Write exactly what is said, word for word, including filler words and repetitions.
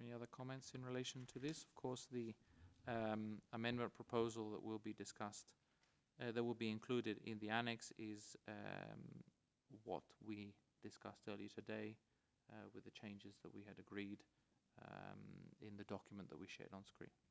any other comments in relation to this? Of course, the um, amendment proposal that will be discussed, uh, that will be included in the annex, is um, what we discussed earlier today uh, with the changes that we had agreed um, in the document that we shared on screen.